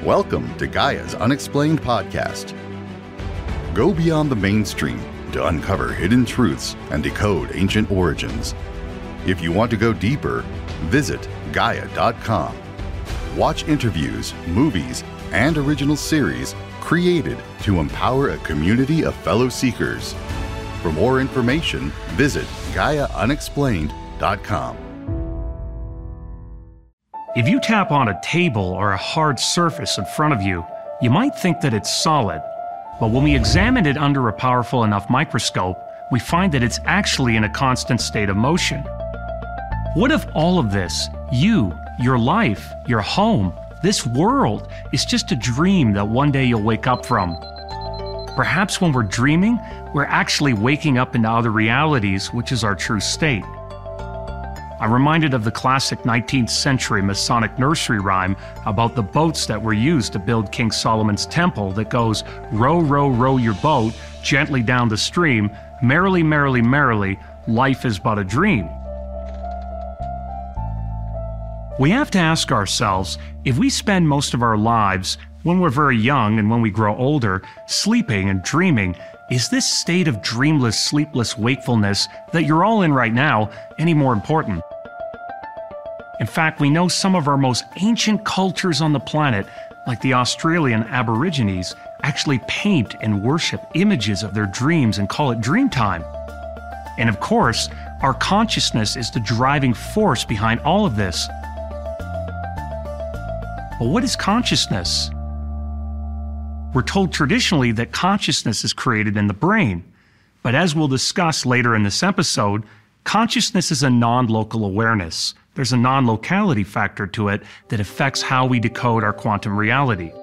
Welcome to Gaia's Unexplained Podcast. Go beyond the mainstream to uncover hidden truths and decode ancient origins. If you want to go deeper, visit Gaia.com. Watch interviews, movies, and original series created to empower a community of fellow seekers. For more information, visit GaiaUnexplained.com. If you tap on a table or a hard surface in front of you, you might think that it's solid. But when we examine it under a powerful enough microscope, we find that it's actually in a constant state of motion. What if all of this, you, your life, your home, this world, is just a dream that one day you'll wake up from? Perhaps when we're dreaming, we're actually waking up into other realities, which is our true state. I'm reminded of the classic 19th century Masonic nursery rhyme about the boats that were used to build King Solomon's temple that goes, "Row, row, row your boat gently down the stream, merrily, merrily, merrily, life is but a dream." We have to ask ourselves, if we spend most of our lives, when we're very young and when we grow older, sleeping and dreaming, is this state of dreamless, sleepless wakefulness that you're all in right now any more important? In fact, we know some of our most ancient cultures on the planet, like the Australian Aborigines, actually paint and worship images of their dreams and call it dream time. And of course, our consciousness is the driving force behind all of this. But what is consciousness? We're told traditionally that consciousness is created in the brain. But as we'll discuss later in this episode, consciousness is a non-local awareness. There's a non-locality factor to it that affects how we decode our quantum reality.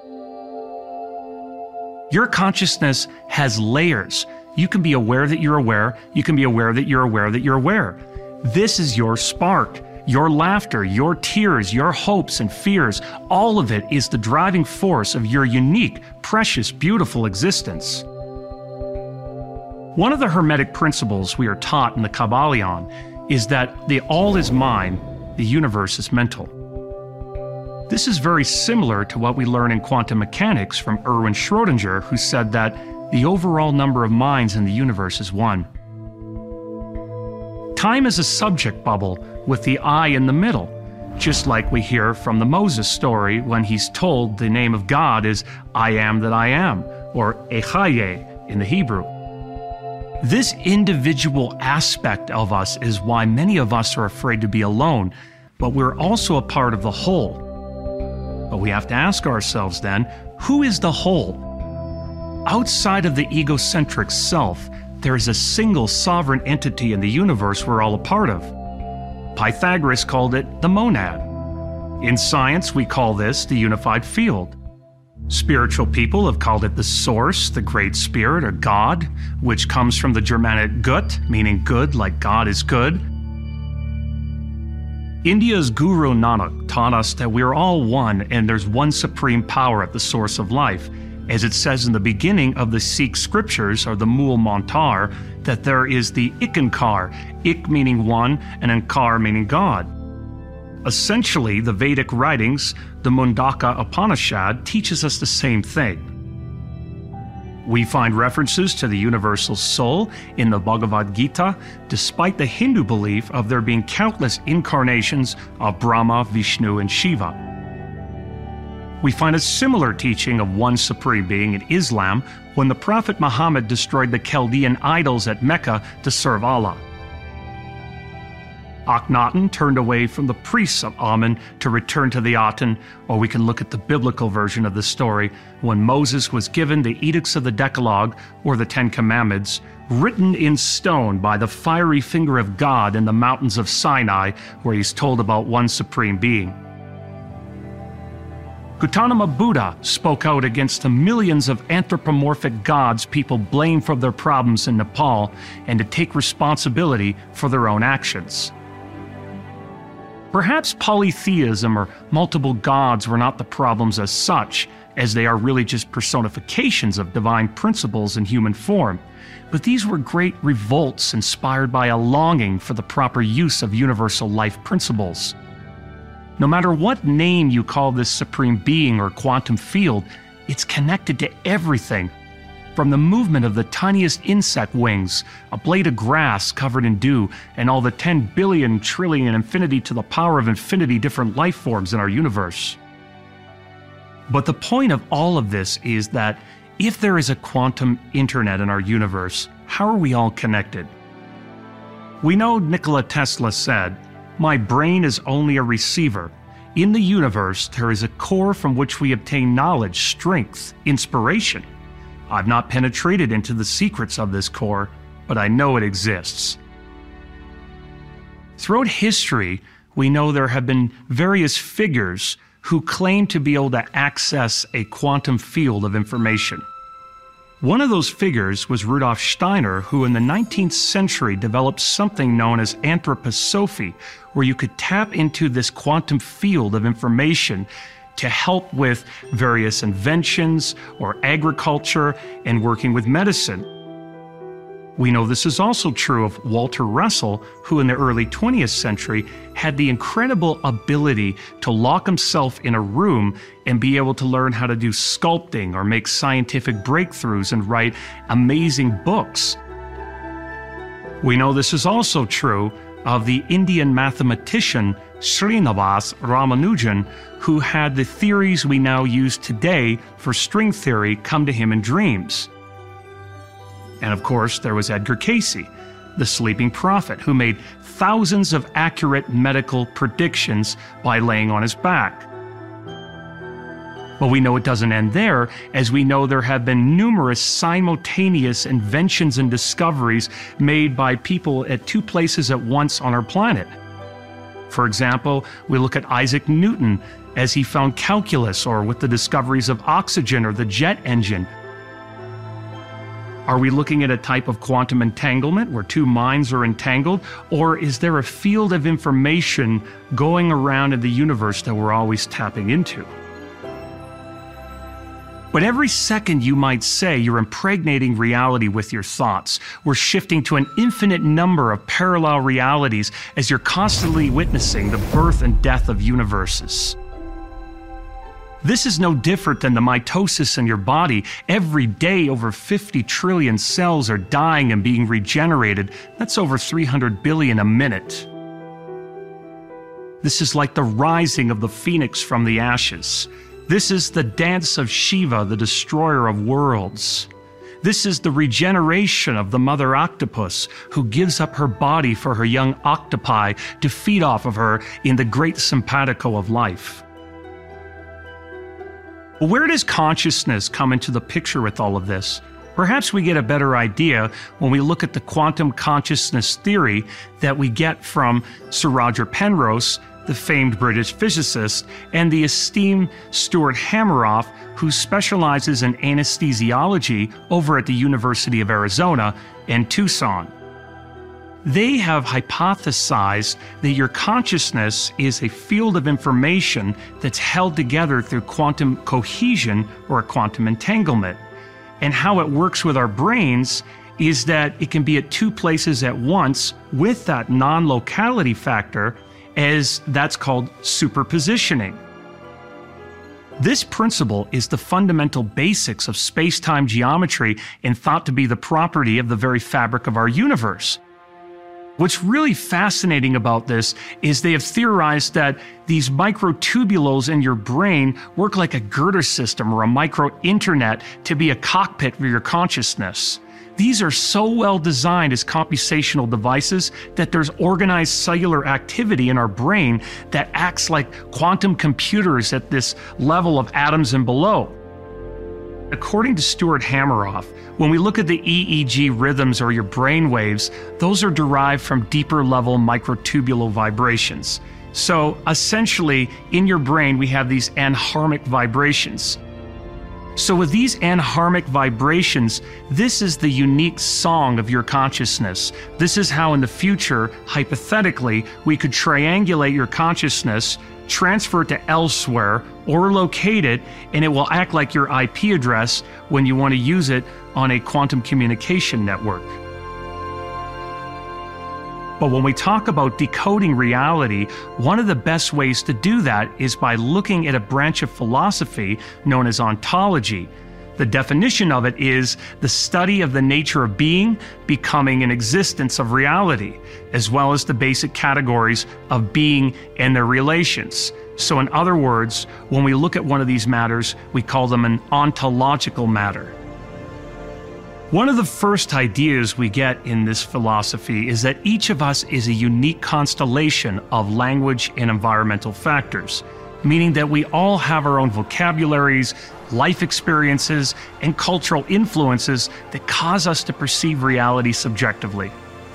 Your consciousness has layers. You can be aware that you're aware. You can be aware that you're aware that you're aware. This is your spark. Your laughter, your tears, your hopes and fears, all of it is the driving force of your unique, precious, beautiful existence. One of the Hermetic principles we are taught in the Kabbalion is that the all is mind, the universe is mental. This is very similar to what we learn in quantum mechanics from Erwin Schrödinger, who said that the overall number of minds in the universe is one. Time is a subject bubble with the I in the middle, just like we hear from the Moses story when he's told the name of God is I am that I am, or Echaye in the Hebrew. This individual aspect of us is why many of us are afraid to be alone, but we're also a part of the whole. But we have to ask ourselves then, who is the whole? Outside of the egocentric self, there is a single sovereign entity in the universe we're all a part of. Pythagoras called it the monad. In science, we call this the unified field. Spiritual people have called it the source, the great spirit, or God, which comes from the Germanic gut, meaning good, like God is good. India's Guru Nanak taught us that we are all one and there's one supreme power at the source of life. As it says in the beginning of the Sikh scriptures, or the Mool Mantar, that there is the Ikankar, Ik meaning one, and Ankar meaning God. Essentially, the Vedic writings, the Mundaka Upanishad, teaches us the same thing. We find references to the universal soul in the Bhagavad Gita, despite the Hindu belief of there being countless incarnations of Brahma, Vishnu, and Shiva. We find a similar teaching of one supreme being in Islam when the Prophet Muhammad destroyed the Chaldean idols at Mecca to serve Allah. Akhenaten turned away from the priests of Amun to return to the Aten, or we can look at the biblical version of the story when Moses was given the Edicts of the Decalogue, or the Ten Commandments, written in stone by the fiery finger of God in the mountains of Sinai, where he's told about one supreme being. Gautama Buddha spoke out against the millions of anthropomorphic gods people blame for their problems in Nepal and to take responsibility for their own actions. Perhaps polytheism or multiple gods were not the problems as such, as they are really just personifications of divine principles in human form, but these were great revolts inspired by a longing for the proper use of universal life principles. No matter what name you call this supreme being or quantum field, it's connected to everything. From the movement of the tiniest insect wings, a blade of grass covered in dew, and all the 10 billion, trillion, infinity to the power of infinity different life forms in our universe. But the point of all of this is that if there is a quantum internet in our universe, how are we all connected? We know Nikola Tesla said, "My brain is only a receiver. In the universe, there is a core from which we obtain knowledge, strength, inspiration. I've not penetrated into the secrets of this core, but I know it exists." Throughout history, we know there have been various figures who claim to be able to access a quantum field of information. One of those figures was Rudolf Steiner, who in the 19th century developed something known as anthroposophy, where you could tap into this quantum field of information to help with various inventions or agriculture and working with medicine. We know this is also true of Walter Russell, who in the early 20th century had the incredible ability to lock himself in a room and be able to learn how to do sculpting or make scientific breakthroughs and write amazing books. We know this is also true of the Indian mathematician Srinivas Ramanujan, who had the theories we now use today for string theory come to him in dreams. And of course, there was Edgar Cayce, the sleeping prophet, who made thousands of accurate medical predictions by laying on his back. But we know it doesn't end there, as we know there have been numerous simultaneous inventions and discoveries made by people at two places at once on our planet. For example, we look at Isaac Newton as he found calculus, or with the discoveries of oxygen or the jet engine. Are we looking at a type of quantum entanglement where two minds are entangled, or is there a field of information going around in the universe that we're always tapping into? But every second you might say you're impregnating reality with your thoughts. We're shifting to an infinite number of parallel realities as you're constantly witnessing the birth and death of universes. This is no different than the mitosis in your body. Every day, over 50 trillion cells are dying and being regenerated. That's over 300 billion a minute. This is like the rising of the phoenix from the ashes. This is the dance of Shiva, the destroyer of worlds. This is the regeneration of the mother octopus, who gives up her body for her young octopi to feed off of her in the great simpatico of life. Well, where does consciousness come into the picture with all of this? Perhaps we get a better idea when we look at the quantum consciousness theory that we get from Sir Roger Penrose, the famed British physicist, and the esteemed Stuart Hameroff, who specializes in anesthesiology over at the University of Arizona in Tucson. They have hypothesized that your consciousness is a field of information that's held together through quantum cohesion or quantum entanglement. And how it works with our brains is that it can be at two places at once with that non-locality factor, as that's called superpositioning. This principle is the fundamental basics of space-time geometry and thought to be the property of the very fabric of our universe. What's really fascinating about this is they have theorized that these microtubules in your brain work like a girder system or a micro-internet to be a cockpit for your consciousness. These are so well designed as computational devices that there's organized cellular activity in our brain that acts like quantum computers at this level of atoms and below. According to Stuart Hameroff, when we look at the EEG rhythms or your brain waves, those are derived from deeper level microtubule vibrations. So essentially, in your brain, we have these anharmic vibrations. So with these anharmic vibrations, this is the unique song of your consciousness. This is how in the future, hypothetically, we could triangulate your consciousness, transfer it to elsewhere, or locate it, and it will act like your IP address when you want to use it on a quantum communication network. But when we talk about decoding reality, one of the best ways to do that is by looking at a branch of philosophy known as ontology. The definition of it is the study of the nature of being, becoming, and existence of reality, as well as the basic categories of being and their relations. So in other words, when we look at one of these matters, we call them an ontological matter. One of the first ideas we get in this philosophy is that each of us is a unique constellation of language and environmental factors, meaning that we all have our own vocabularies, life experiences, and cultural influences that cause us to perceive reality subjectively.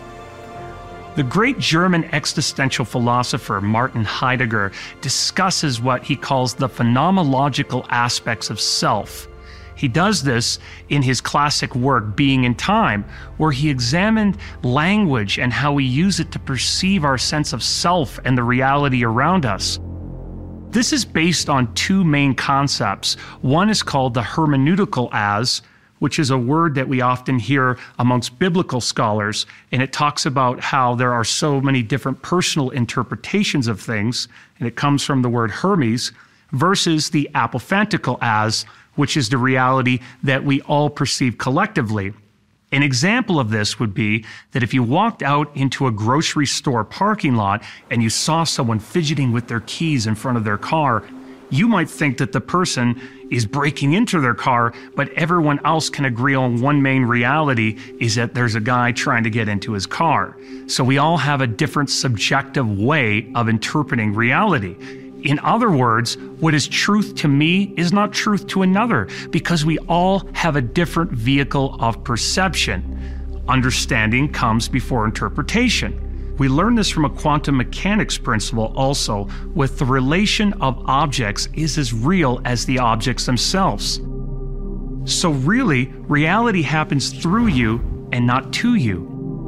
The great German existential philosopher Martin Heidegger discusses what he calls the phenomenological aspects of self. He does this in his classic work, Being in Time, where he examined language and how we use it to perceive our sense of self and the reality around us. This is based on two main concepts. One is called the hermeneutical as, which is a word that we often hear amongst biblical scholars, and it talks about how there are so many different personal interpretations of things, and it comes from the word Hermes, versus the apophantical as, which is the reality that we all perceive collectively. An example of this would be that if you walked out into a grocery store parking lot and you saw someone fidgeting with their keys in front of their car, you might think that the person is breaking into their car, but everyone else can agree on one main reality is that there's a guy trying to get into his car. So we all have a different subjective way of interpreting reality. In other words, what is truth to me is not truth to another, because we all have a different vehicle of perception. Understanding comes before interpretation. We learn this from a quantum mechanics principle also, with the relation of objects is as real as the objects themselves. So really, reality happens through you and not to you.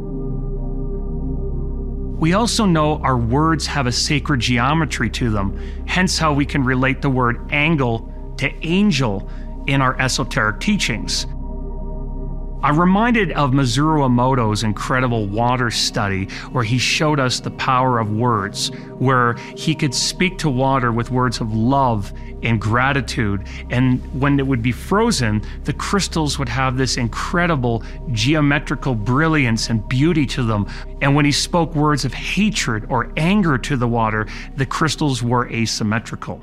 We also know our words have a sacred geometry to them, hence how we can relate the word angle to angel in our esoteric teachings. I'm reminded of Masaru Emoto's incredible water study where he showed us the power of words, where he could speak to water with words of love and gratitude, and when it would be frozen, the crystals would have this incredible geometrical brilliance and beauty to them, and when he spoke words of hatred or anger to the water, the crystals were asymmetrical.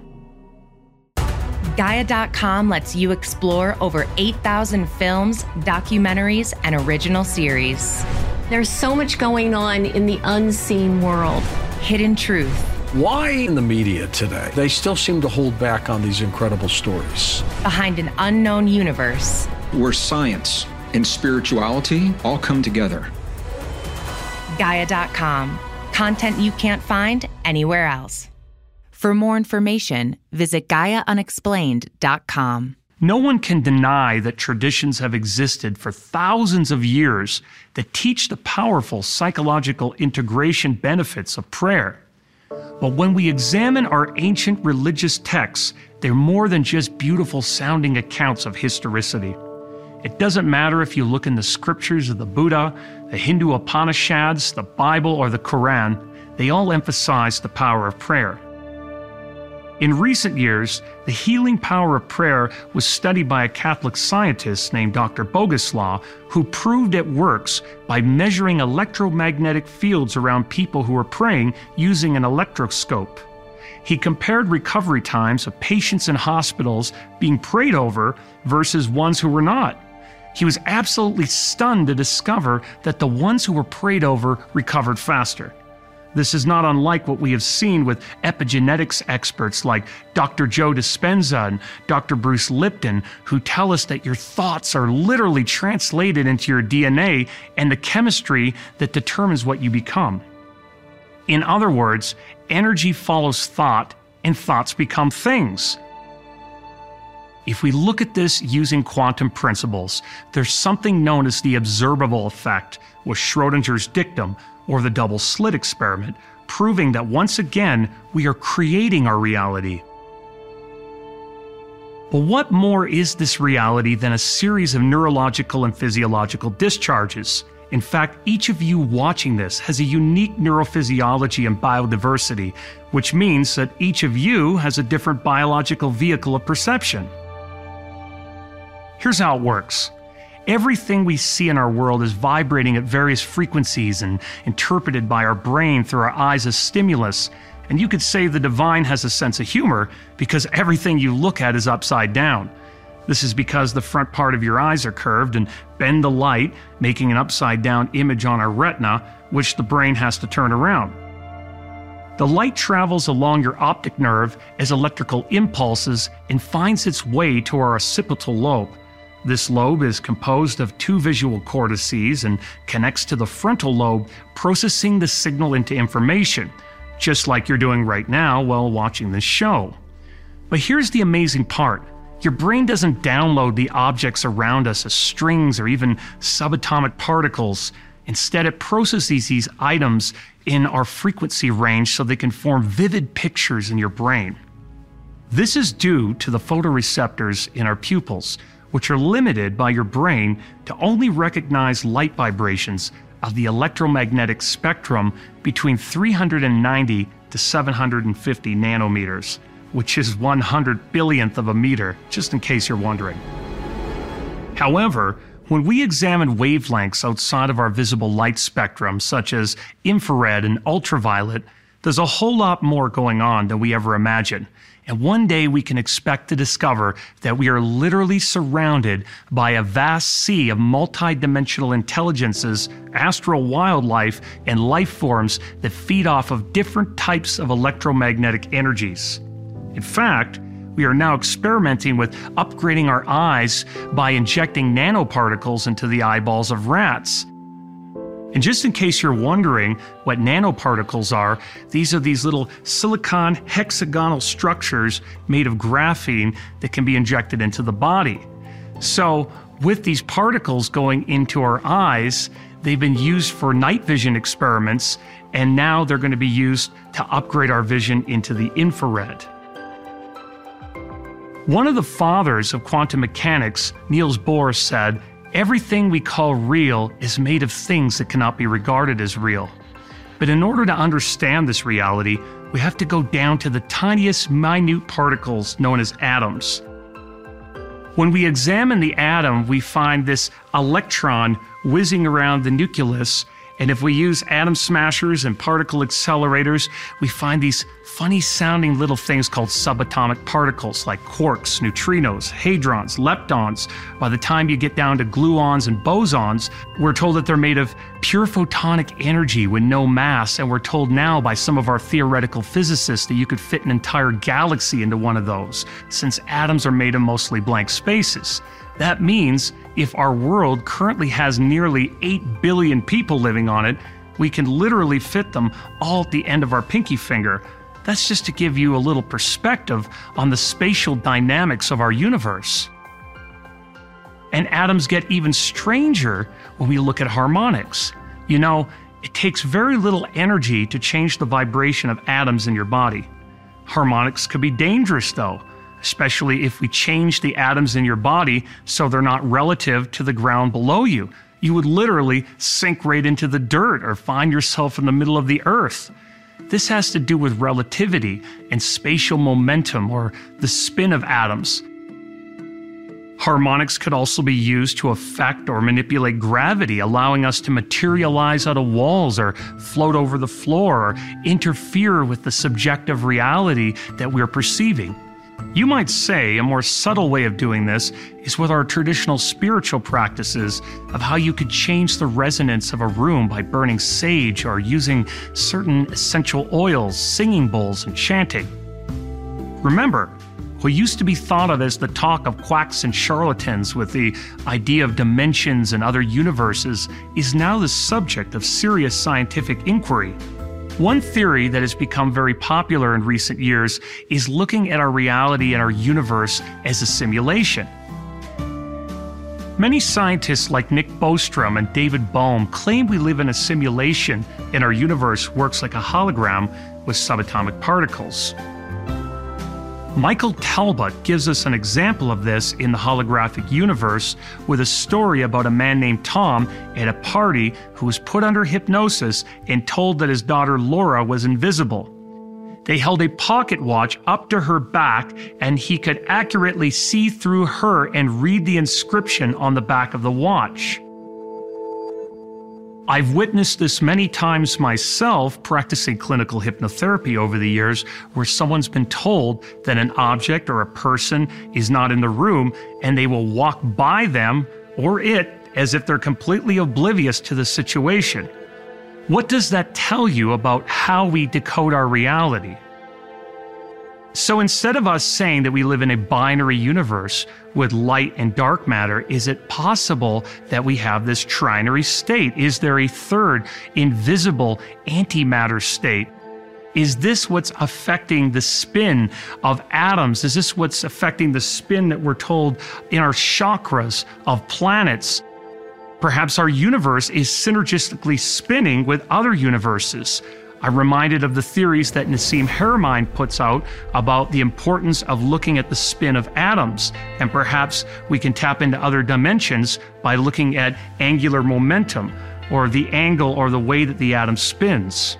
Gaia.com lets you explore over 8,000 films, documentaries, and original series. There's so much going on in the unseen world. Hidden truth. Why in the media today, they still seem to hold back on these incredible stories? Behind an unknown universe. Where science and spirituality all come together. Gaia.com. Content you can't find anywhere else. For more information, visit GaiaUnexplained.com. No one can deny that traditions have existed for thousands of years that teach the powerful psychological integration benefits of prayer. But when we examine our ancient religious texts, they're more than just beautiful sounding accounts of historicity. It doesn't matter if you look in the scriptures of the Buddha, the Hindu Upanishads, the Bible, or the Quran, they all emphasize the power of prayer. In recent years, the healing power of prayer was studied by a Catholic scientist named Dr. Boguslaw, who proved it works by measuring electromagnetic fields around people who were praying using an electroscope. He compared recovery times of patients in hospitals being prayed over versus ones who were not. He was absolutely stunned to discover that the ones who were prayed over recovered faster. This is not unlike what we have seen with epigenetics experts like Dr. Joe Dispenza and Dr. Bruce Lipton, who tell us that your thoughts are literally translated into your DNA and the chemistry that determines what you become. In other words, energy follows thought, and thoughts become things. If we look at this using quantum principles, there's something known as the observable effect, with Schrödinger's dictum, or the double slit experiment, proving that once again, we are creating our reality. But what more is this reality than a series of neurological and physiological discharges? In fact, each of you watching this has a unique neurophysiology and biodiversity, which means that each of you has a different biological vehicle of perception. Here's how it works. Everything we see in our world is vibrating at various frequencies and interpreted by our brain through our eyes as stimulus. And you could say the divine has a sense of humor because everything you look at is upside down. This is because the front part of your eyes are curved and bend the light, making an upside-down image on our retina, which the brain has to turn around. The light travels along your optic nerve as electrical impulses and finds its way to our occipital lobe. This lobe is composed of 2 visual cortices and connects to the frontal lobe, processing the signal into information, just like you're doing right now while watching this show. But here's the amazing part. Your brain doesn't download the objects around us as strings or even subatomic particles. Instead, it processes these items in our frequency range so they can form vivid pictures in your brain. This is due to the photoreceptors in our pupils, which are limited by your brain to only recognize light vibrations of the electromagnetic spectrum between 390 to 750 nanometers, which is 100 billionth of a meter, just in case you're wondering. However, when we examine wavelengths outside of our visible light spectrum, such as infrared and ultraviolet, there's a whole lot more going on than we ever imagined. And one day we can expect to discover that we are literally surrounded by a vast sea of multi-dimensional intelligences, astral wildlife, and life forms that feed off of different types of electromagnetic energies. In fact, we are now experimenting with upgrading our eyes by injecting nanoparticles into the eyeballs of rats. And just in case you're wondering what nanoparticles are, these are these little silicon hexagonal structures made of graphene that can be injected into the body. So, with these particles going into our eyes, they've been used for night vision experiments, and now they're going to be used to upgrade our vision into the infrared. One of the fathers of quantum mechanics, Niels Bohr, said, "Everything we call real is made of things that cannot be regarded as real." But in order to understand this reality, we have to go down to the tiniest minute particles known as atoms. When we examine the atom, we find this electron whizzing around the nucleus, and if we use atom smashers and particle accelerators, we find these funny-sounding little things called subatomic particles like quarks, neutrinos, hadrons, leptons. By the time you get down to gluons and bosons, we're told that they're made of pure photonic energy with no mass, and we're told now by some of our theoretical physicists that you could fit an entire galaxy into one of those, since atoms are made of mostly blank spaces. That means if our world currently has nearly 8 billion people living on it, we can literally fit them all at the end of our pinky finger. That's just to give you a little perspective on the spatial dynamics of our universe. And atoms get even stranger when we look at harmonics. You know, it takes very little energy to change the vibration of atoms in your body. Harmonics could be dangerous though, especially if we change the atoms in your body so they're not relative to the ground below you. You would literally sink right into the dirt or find yourself in the middle of the earth. This has to do with relativity and spatial momentum, or the spin of atoms. Harmonics could also be used to affect or manipulate gravity, allowing us to materialize out of walls or float over the floor or interfere with the subjective reality that we're perceiving. You might say a more subtle way of doing this is with our traditional spiritual practices of how you could change the resonance of a room by burning sage or using certain essential oils, singing bowls, and chanting. Remember, what used to be thought of as the talk of quacks and charlatans with the idea of dimensions and other universes is now the subject of serious scientific inquiry. One theory that has become very popular in recent years is looking at our reality and our universe as a simulation. Many scientists like Nick Bostrom and David Bohm claim we live in a simulation and our universe works like a hologram with subatomic particles. Michael Talbot gives us an example of this in the holographic universe with a story about a man named Tom at a party who was put under hypnosis and told that his daughter Laura was invisible. They held a pocket watch up to her back, and he could accurately see through her and read the inscription on the back of the watch. I've witnessed this many times myself practicing clinical hypnotherapy over the years, where someone's been told that an object or a person is not in the room, and they will walk by them or it as if they're completely oblivious to the situation. What does that tell you about how we decode our reality? So instead of us saying that we live in a binary universe with light and dark matter, is it possible that we have this trinary state? Is there a third, invisible antimatter state? Is this what's affecting the spin of atoms? Is this what's affecting the spin that we're told in our chakras of planets? Perhaps our universe is synergistically spinning with other universes. I'm reminded of the theories that Nassim Haramein puts out about the importance of looking at the spin of atoms, and perhaps we can tap into other dimensions by looking at angular momentum, or the angle or the way that the atom spins.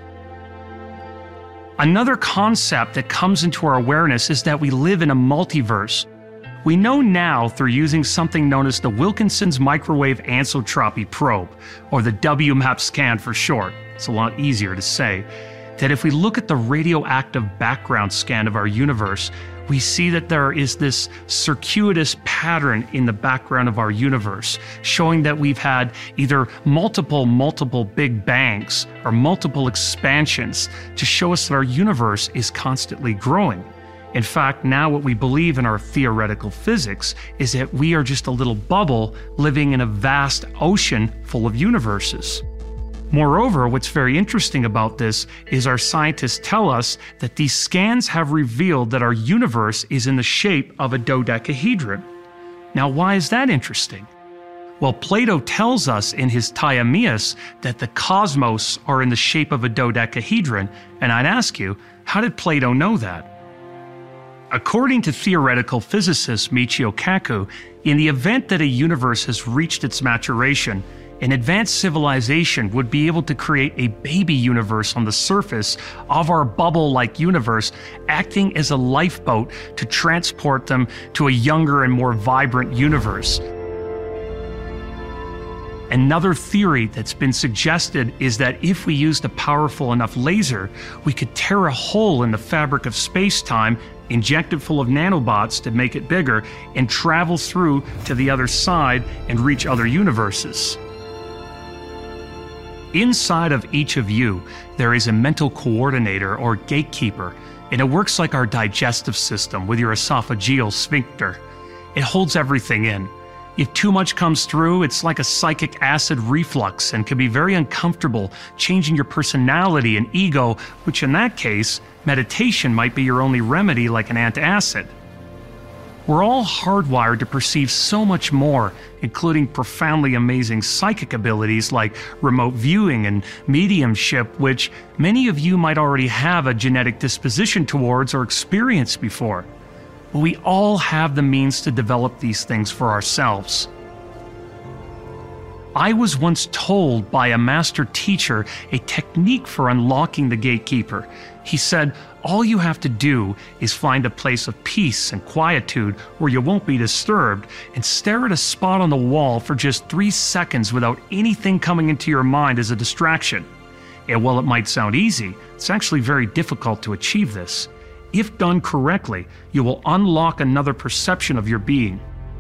Another concept that comes into our awareness is that we live in a multiverse. We know now through using something known as the Wilkinson's Microwave Anisotropy Probe, or the WMAP scan for short, it's a lot easier to say, that if we look at the radioactive background scan of our universe, we see that there is this circuitous pattern in the background of our universe, showing that we've had either multiple big bangs or multiple expansions to show us that our universe is constantly growing. In fact, now what we believe in our theoretical physics is that we are just a little bubble living in a vast ocean full of universes. Moreover, what's very interesting about this is our scientists tell us that these scans have revealed that our universe is in the shape of a dodecahedron. Now, why is that interesting? Well, Plato tells us in his Timaeus that the cosmos are in the shape of a dodecahedron, and I'd ask you, how did Plato know that? According to theoretical physicist Michio Kaku, in the event that a universe has reached its maturation, an advanced civilization would be able to create a baby universe on the surface of our bubble-like universe, acting as a lifeboat to transport them to a younger and more vibrant universe. Another theory that's been suggested is that if we used a powerful enough laser, we could tear a hole in the fabric of space-time, inject it full of nanobots to make it bigger, and travel through to the other side and reach other universes. Inside of each of you, there is a mental coordinator or gatekeeper, and it works like our digestive system with your esophageal sphincter. It holds everything in. If too much comes through, it's like a psychic acid reflux and can be very uncomfortable, changing your personality and ego, which in that case, meditation might be your only remedy like an antacid. We're all hardwired to perceive so much more, including profoundly amazing psychic abilities like remote viewing and mediumship, which many of you might already have a genetic disposition towards or experienced before. But we all have the means to develop these things for ourselves. I was once told by a master teacher a technique for unlocking the gatekeeper. He said, all you have to do is find a place of peace and quietude where you won't be disturbed, and stare at a spot on the wall for just 3 seconds without anything coming into your mind as a distraction. And while it might sound easy, it's actually very difficult to achieve this. If done correctly, you will unlock another perception of your being.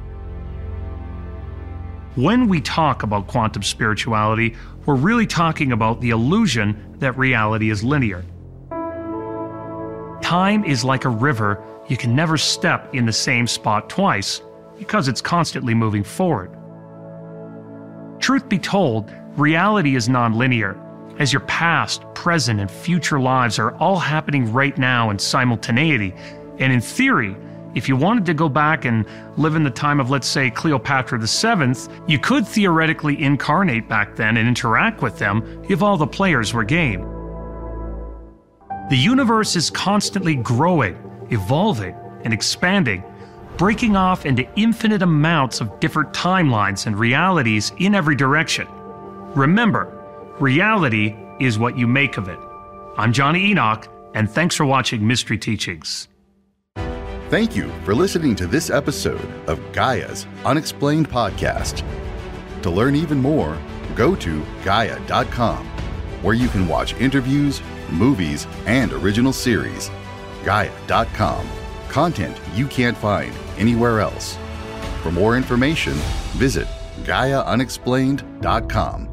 When we talk about quantum spirituality, we're really talking about the illusion that reality is linear. Time is like a river. You can never step in the same spot twice because it's constantly moving forward. Truth be told, reality is non-linear, as your past, present, and future lives are all happening right now in simultaneity. And in theory, if you wanted to go back and live in the time of, let's say, Cleopatra VII, you could theoretically incarnate back then and interact with them if all the players were game. The universe is constantly growing, evolving, and expanding, breaking off into infinite amounts of different timelines and realities in every direction. Remember, reality is what you make of it. I'm Johnny Enoch, and thanks for watching Mystery Teachings. Thank you for listening to this episode of Gaia's Unexplained Podcast. To learn even more, go to Gaia.com, where you can watch interviews, movies, and original series. Gaia.com, content you can't find anywhere else. For more information, visit GaiaUnexplained.com.